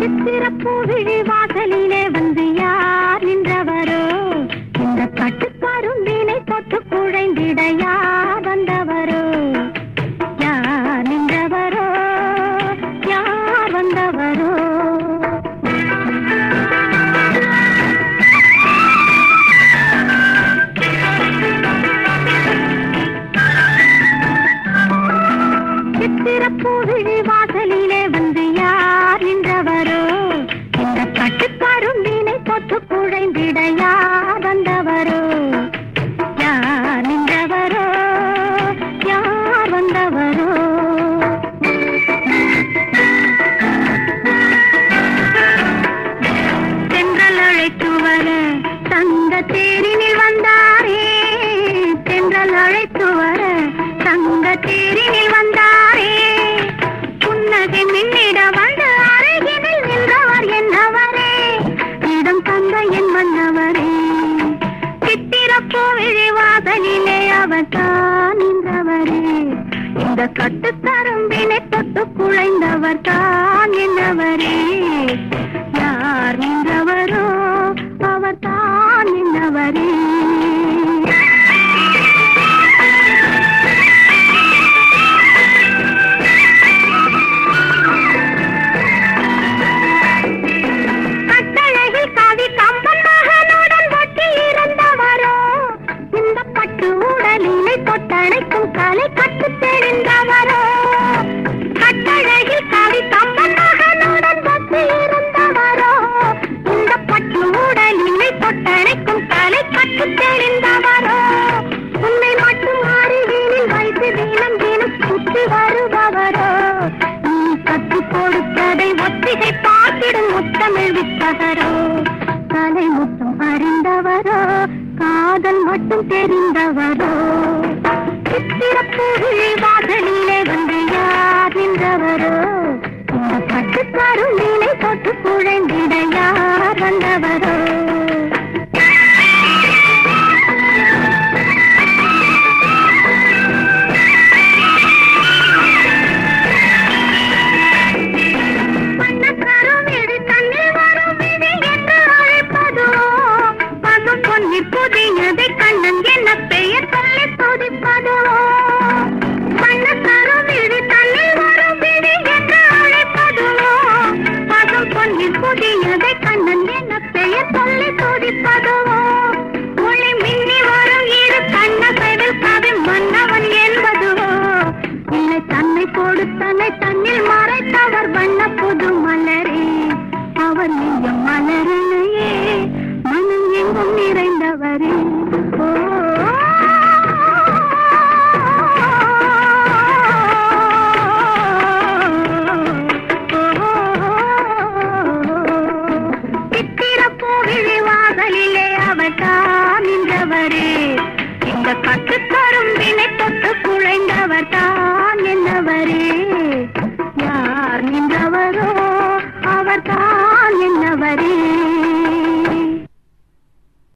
சித்திரப்பூவிழி வாசலிலே வந்து யார் நின்றவரோ? இந்த கட்டுக்கரும்பினை தொட்டு குழைந்திட யார் வந்தவரோ? யார் நின்றவரோ? யார் வந்தவரோ? சித்திரப்பூவிழி வாசலிலே வந்து யார் நின்றவரோ? இந்த கட்டுக்கரும்பினை தொட்டு குழைந்திட யார் வந்தவரோ? யார் நின்றவரோ? யார் வந்தவரோ? தென்றல் அழைத்து வர தங்க தேரினில் வந்தாரே, தென்றல் அழைத்து வர தங்க தேரினில் வந்தாரே, புன்னகை மின்னிட வந்து அருகினில் நின்றவர் என்னவரே, இடம் தந்த என் மன்னவரே. சித்திரப்பூவிழி வாசலிலே அவர் தான் நின்றவரே, இந்த கட்டுக்கரும்பினை தொட்டு குழைந்தவர் தான் என்னவரே. யார் நின்றவரோ? அவர் தான் நின்றவரே. தொட்டணைக்கும் கலை கற்று தெரிந்தவரோ? கட்டழகில் கவி கம்பன் மகனுடன் பற்றி இருந்தவரோ? இந்த பட்டு உடலினை தொட்டணைக்கும் கலை கற்று தெரிந்தவரோ? உன்னை மட்டும் அருகினில் வைத்து தினம் தினம் சுற்றி வருபவரோ? நீ கற்றுக் கொடுத்ததை ஒத்திகை பார்த்திடும் முத்தமிழ் வித்தகரோ? கலை முத்தம் அறிந்தவரோ? காதல் மட்டும் தெரிந்தவரோ? சித்திரப்பூவிழி வாசலிலே வந்து யார் நின்றவரோ? இந்த கட்டுக்கரும்பினை தொட்டு குழைந்திட யார் வந்தவரோ? புதியதை கண்ணன் என்ன பெயர் சொல்லி துதிப்பதுவோ? வண்ணக்கருவிழி தன்னில் வரும் விழி என்று அழைப்பதுவோ? பசும் பொன்னில் புதியதை கண்ணன் என்ன பெயர் சொல்லி துதிப்பதுவோ? ஒளி மின்னி வரும் இரு கண்ணசைவில் கவி மன்னவன் என்பதுவோ? இல்லை தன்னை கொடுத்தனை தன்னில் மறைத்தவர் வண்ண புது மலரே, அவர் நெய்யும் மலரிலேயே மனம் எங்கும் நிறைந்தவரே. சித்திரப்பூவிழி வாசலிலே அவர் தான் நின்றவரே, இந்த கட்டுக்கரும்பினை தொட்டு குழைந்தவர் தான் என்னவரே.